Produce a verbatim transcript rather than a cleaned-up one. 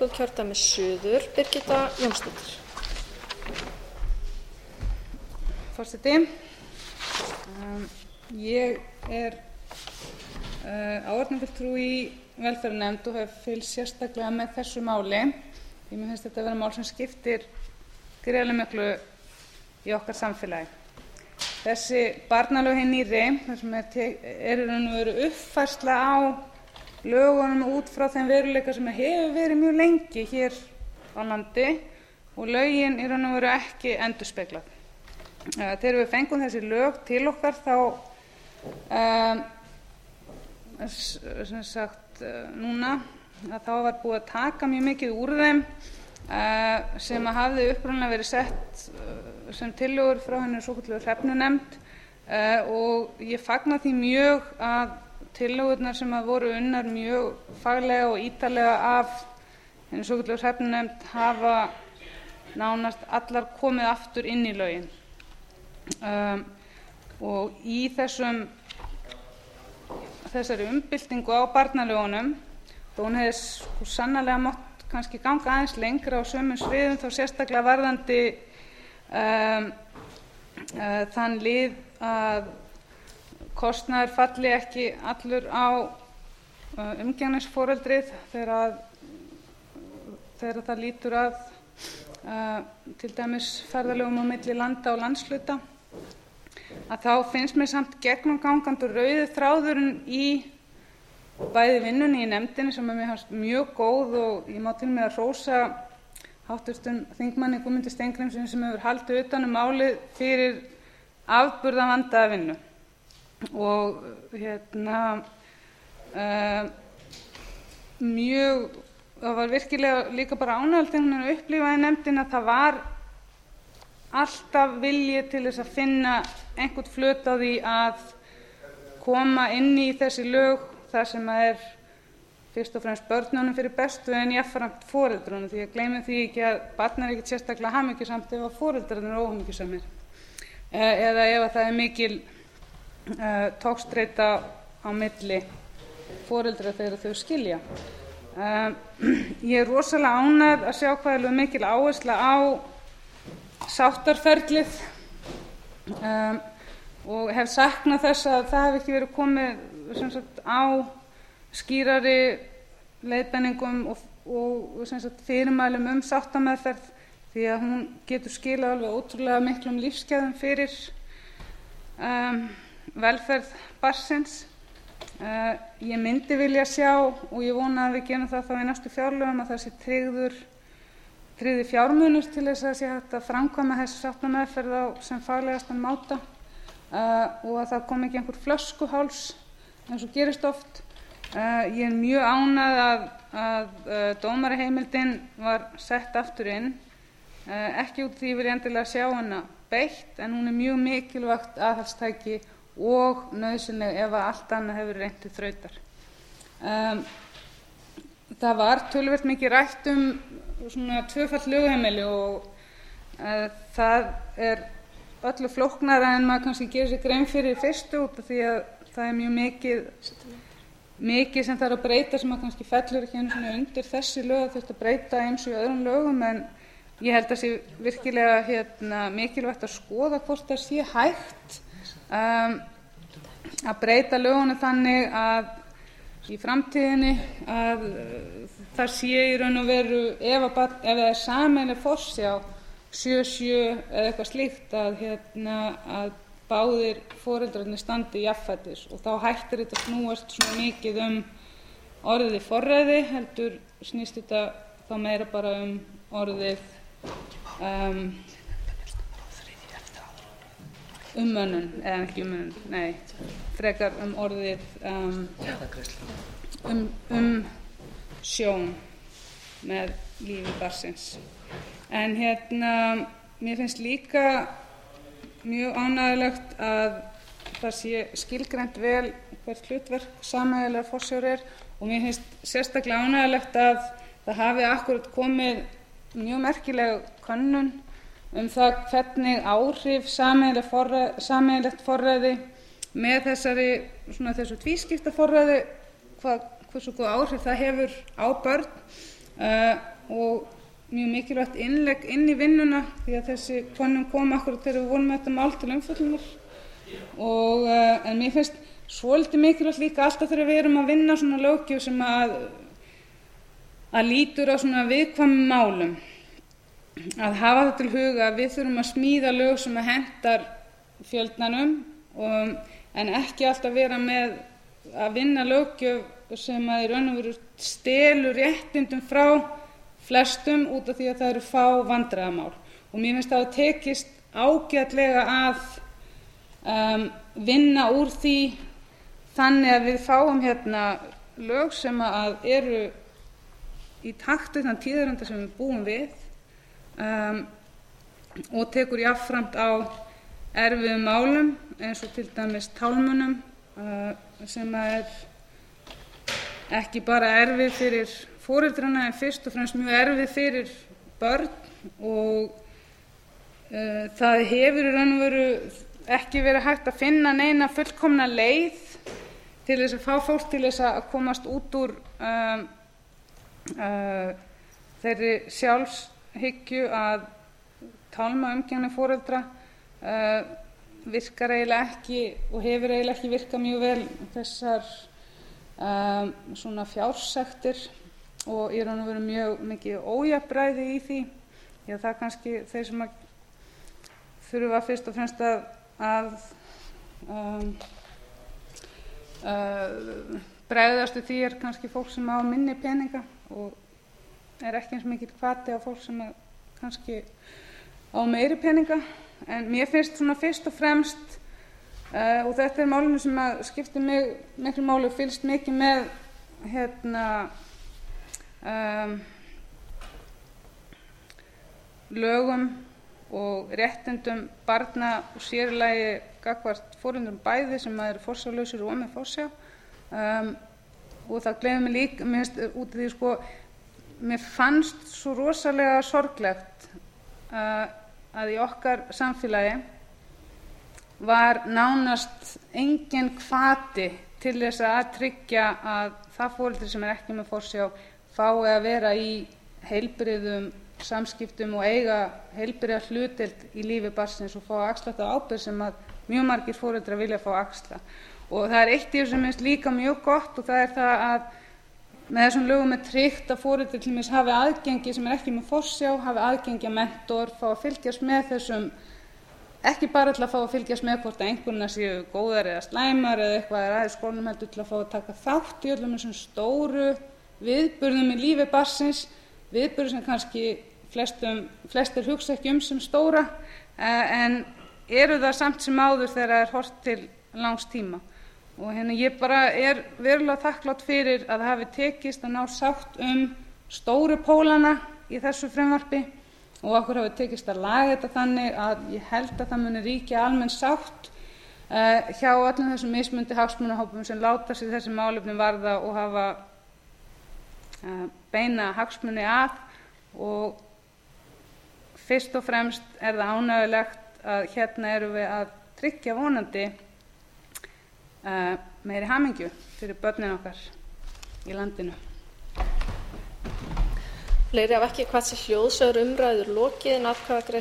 Reykjavíkurkjördæmis suður, Birgitta Jónsdóttir. Forseti, um, ég er uh, áheyrnarfulltrúi í velferðarnefnd og hef fylgst sérstaklega með þessu máli. Því mér finnst þetta vera mál sem skiptir gríðarlega miklu í okkar samfélagi. Þessi barnalög hin nýrri, þar sem er, er í raun og veru uppfærsla á lögunum út frá þeim veruleika sem hefur verið mjög lengi hér á landi og lögin í raun og veru ekki endurspeglað. Þegar við fengum þessi lög til okkar þá um, sem sagt núna að þá var búið að taka mjög mikið úr þeim uh, sem að hafði upprunalega verið sett uh, sem tillögur frá henni svokölluðu Hrefnunefnd uh, og ég fagna því mjög að tillögurnar sem að voru unnar mjög faglega og ítarlega af henni svokölluðu Hrefnunefnd hafa nánast allar komið aftur inn í lögin. Um, og í þessum þessari umbyltingu á barnalögunum þó hún hefði svo sannarlega mátt kannski ganga aðeins lengra á sömum sviðum þá sérstaklega varðandi um, uh, þann lið að kostnaður falli ekki allur á uh, umgengnisforeldrið þegar að þegar það lítur að uh, til dæmis ferðalögum á milli landa og landshluta að þá finnst mér samt gegnumgangandi rauði þráðurinn í bæði vinnunni í nefndinni sem er mér fannst mjög góð og ég má til með að hrósa háttvirtum þingmanni Guðmundi Steingrímssyni sem hefur haldið utan um málið fyrir afburða vandaða vinnu og hérna uh, mjög það var virkilega líka bara ánægjulegt þegar hún upplifaði í nefndinni að það var alltaf vilji til þess að finna einhvern flöt á því að koma inn í þessi lög þar sem að er fyrst og fremst börnunum fyrir bestu en jafnframt foreldrunum því að gleymi því ekki að barn er ekkert sérstaklega hamingjusamt ef að foreldrarnir eru óhamingjusamir eða ef að það er mikil uh, togstreita á milli foreldra þegar þau skilja. Uh, ég er rosalega ánægð að sjá hvað er mikil áhersla á sáttarferlið um, og hef saknað þess að það hef ekki verið komið sem sagt, á skýrari leiðbeiningum og, og sem sagt, fyrirmælum um sáttameðferð því að hún getur skilað alveg ótrúlega miklum lífsgæðum fyrir um, velferð barnsins. Uh, ég myndi vilja sjá og ég vona að við gerum það þá í næstu fjárlögum að það sé tryggður tryggði fjármunir til þess að sé hægt að framkvæma þessi sáttameðferð á sem faglegastan máta uh, og að það kom ekki einhver flöskuháls eins og gerist oft. Uh, ég er mjög ánægð að, að uh, dómaraheimildin var sett aftur inn, uh, ekki út því ég vil endilega sjá hana beitt en hún er mjög mikilvægt aðhaldstæki og nauðsynleg ef að allt annað hefur reynt til þrautar. Um, það var töluvert mikið rætt um svona tvöfalt lögheimili og uh, það er öllu flóknara en maður kannski gerir sér grein fyrir fyrstu út af því að það er mjög mikið mikið sem þarf að breyta sem maður kannski fellur ekki einu svona undir þessi lög að þurft að breyta eins og í öðrum lögum en ég held að sé virkilega hérna, mikilvægt að skoða hvort það sé hægt um, að breyta lögunum þannig að í framtíðinni að það sé í raun og veru ef, að, ef það er sameiginleg forsjá sjö sjö eða eitthvað slíkt að, hérna, að báðir foreldrarnir standi jafnfætis og þá hættir þetta snúast svona mikið um orðið forræði heldur snýst þetta þá meira bara um orðið um, umönnun eða ekki umönnun, nei frekar um orðið um, um, um sjón með lífi barnsins. En hérna, mér finnst líka mjög ánægjulegt að það sé skilgreint vel hvert hlutverk sameiginlegar forsjár er og mér finnst sérstaklega ánægjulegt að það hafi akkúrat komið mjög merkileg könnun um það hvernig áhrif sameiginlegt forræði með þessari svona þessu tvískipta forræði hvað hversu góð áhrif það hefur á börn uh, og mjög mikilvægt innlegg inn í vinnuna því að þessi könnun kom akkurat þegar við vorum með þetta mál til umfjöllunar og uh, en mér finnst svolítið mikilvægt líka alltaf þegar við erum að vinna svona löggjöf sem að að lítur á svona viðkvæmum málum að hafa það til huga að við þurfum að smíða lög sem að hentar fjöldanum og, en ekki alltaf vera með að vinna löggjöf sem að í raun og veru stelur réttindum frá flestum út af því að það eru fá vandræðamál og mér finnst það að tekist ágætlega að um, vinna úr því þannig að við fáum hérna lög sem að eru í takt við þann tíðaranda sem við búum við um, og tekur jafnframt á erfiðum málum eins og til dæmis tálmunum uh, sem er ekki bara erfið fyrir foreldrana en fyrst og fremst mjög erfið fyrir börn og uh, það hefur í raun og veru ekki verið hægt að finna neina fullkomna leið til þess að fá fólk til þess að komast út úr um, uh, þeirri sjálfshyggju að tálma umgengni foreldra uh, virkar eiginlega ekki og hefur eiginlega ekki virkað mjög vel þessar um, svona fjársektir og í raun og veru mjög mikið ójafnræði í því já það er kannski þeir sem að þurfa fyrst og fremst að, að um, uh, bregðast við því er kannski fólk sem á minni peninga og er ekki eins mikið hvati á fólk sem að kannski á meiri peninga en mér finnst svona fyrst og fremst uh, og þetta er málinu sem að skiptir mig miklu máli og fylgst mikið með hérna Um, lögum og réttindum barna og sér í lagi gagnvart foreldrum bæði sem eru forsjárlausir og með forsjá um, og það gleður mig líka mér finnst út af því sko mér fannst svo rosalega sorglegt uh, að í okkar samfélagi var nánast engin hvati til þess að tryggja að það foreldri sem er ekki með forsjá fái að vera í heilbrigðum samskiptum og eiga heilbrigða hlutdeild í lífi barnsins og fá að axla þetta ábyrgð sem að mjög margir foreldrar vilja fá að axla og það er eitt í þessu sem finnst líka mjög gott og það er það að með þessum lögum er tryggt að foreldrar til dæmis hafi aðgengi sem er ekki með forsjá hafi aðgengi að mentor, fá að fylgjast með þessum ekki bara til að fá að fylgjast með hvort að einhverjum séu góðar eða slæmar eða eitthvað er aðeins skólanum heldur til að fá að taka þátt í öllum þessum stóru viðburðum í lífi barnsins viðburðum sem kannski flestum, flestir hugsa ekki um sem stóra en eru það samt sem áður þegar það er horft til langs tíma og hérna ég bara er verulega þakklát fyrir að það hafi tekist að ná sátt um stóru pólana í þessu frumvarpi og okkur hafi tekist að laga þetta þannig að ég held að það muni ríkja almenn sátt uh, hjá öllum þessum mismunandi hagsmunahópum sem láta sig þessi málefni varða og hafa beina hagsmuni að og fyrst og fremst er það ánægjulegt að hérna erum við að tryggja vonandi uh, meiri hamingju fyrir börnin okkar í landinu. Fleiri hafa ekki hvað sé hljóðsögur umræður lokið en atkvæðagreiðsla